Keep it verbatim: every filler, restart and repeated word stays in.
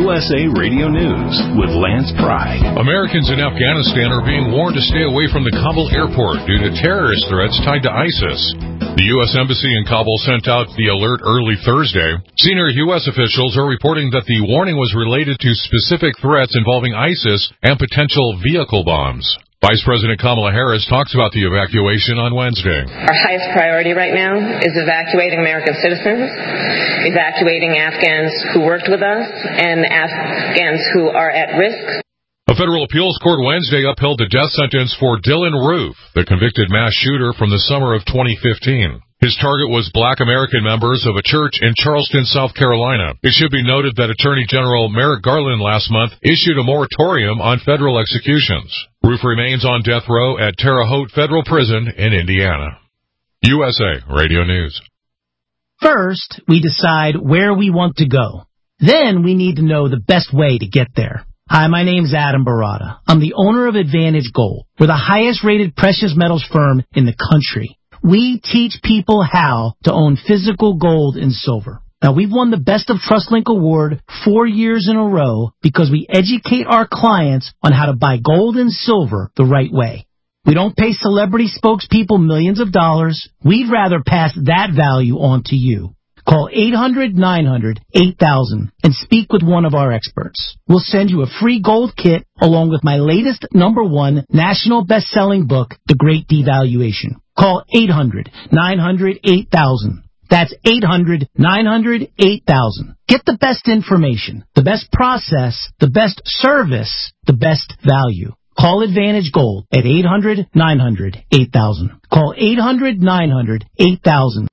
U S A Radio News with Lance Pry. Americans in Afghanistan are being warned to stay away from the Kabul airport due to terrorist threats tied to ISIS. The U S Embassy in Kabul sent out the alert early Thursday. Senior U S officials are reporting that the warning was related to specific threats involving ISIS and potential vehicle bombs. Vice President Kamala Harris talks about the evacuation on Wednesday. Our highest priority right now is evacuating American citizens, evacuating Afghans who worked with us, and Afghans who are at risk. A federal appeals court Wednesday upheld the death sentence for Dylan Roof, the convicted mass shooter from the summer of twenty fifteen. His target was black American members of a church in Charleston, South Carolina. It should be noted that Attorney General Merrick Garland last month issued a moratorium on federal executions. Roof remains on death row at Terre Haute Federal Prison in Indiana. U S A Radio News. First, we decide where we want to go. Then we need to know the best way to get there. Hi, my name's Adam Barada. I'm the owner of Advantage Gold. We're the highest-rated precious metals firm in the country. We teach people how to own physical gold and silver. Now, we've won the Best of TrustLink Award four years in a row because we educate our clients on how to buy gold and silver the right way. We don't pay celebrity spokespeople millions of dollars. We'd rather pass that value on to you. Call eight hundred nine hundred eight thousand and speak with one of our experts. We'll send you a free gold kit along with my latest number one national best-selling book, The Great Devaluation. Call eight hundred nine hundred eight thousand. That's eight hundred nine hundred eight thousand. Get the best information, the best process, the best service, the best value. Call Advantage Gold at eight hundred nine hundred eight thousand. Call eight hundred nine hundred eight thousand.